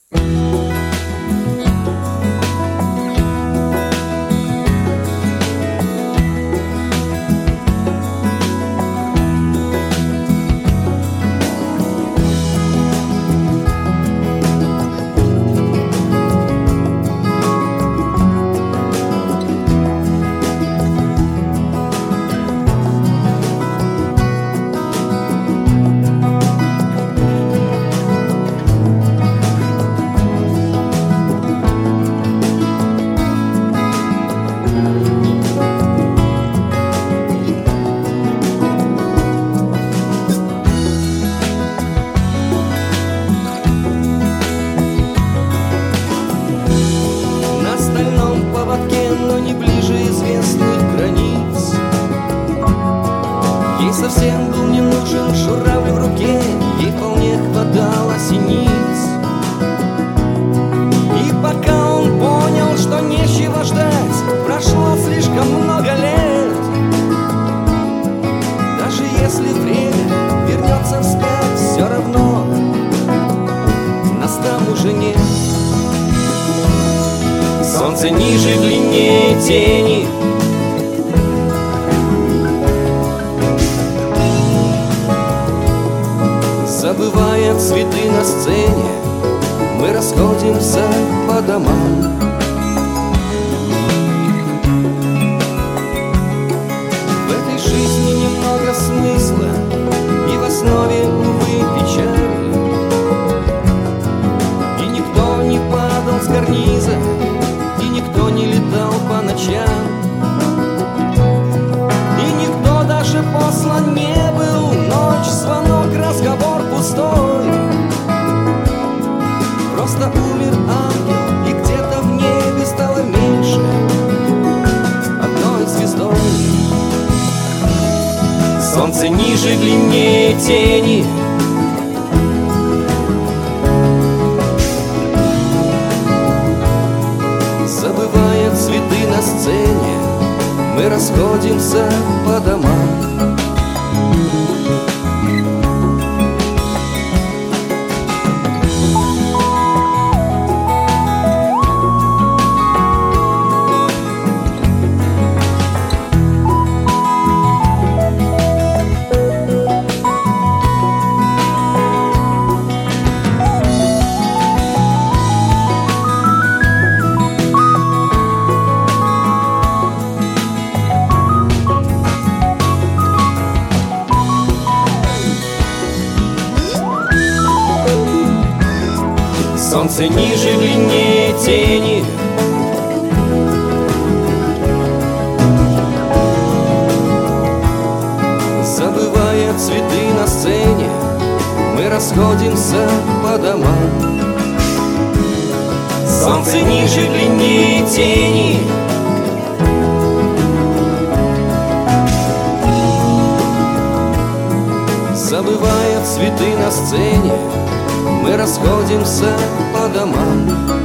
Но не ближе известных границ. Ей совсем был не нужен журавль в руке, ей вполне хватало синиц. И пока он понял, что нечего ждать, прошло слишком много лет. Даже если время вернется вспять, все равно нас там уже нет. Солнце ниже, длиннее тени, забывая цветы на сцене, мы расходимся по домам. В этой жизни немного смысла, и в основе, увы, печаль. И никто не падал с карниза, никто не летал по ночам, и никто даже послан не был. Ночь, звонок, разговор пустой. Просто умер ангел, и где-то в небе стало меньше одной звездой. Солнце ниже, длиннее тени, забывая цветы на сцене, мы расходимся по домам. Солнце ниже, длиннее тени, забывая цветы на сцене, мы расходимся по домам. Солнце ниже, длиннее тени, забывая цветы на сцене, мы расходимся по домам.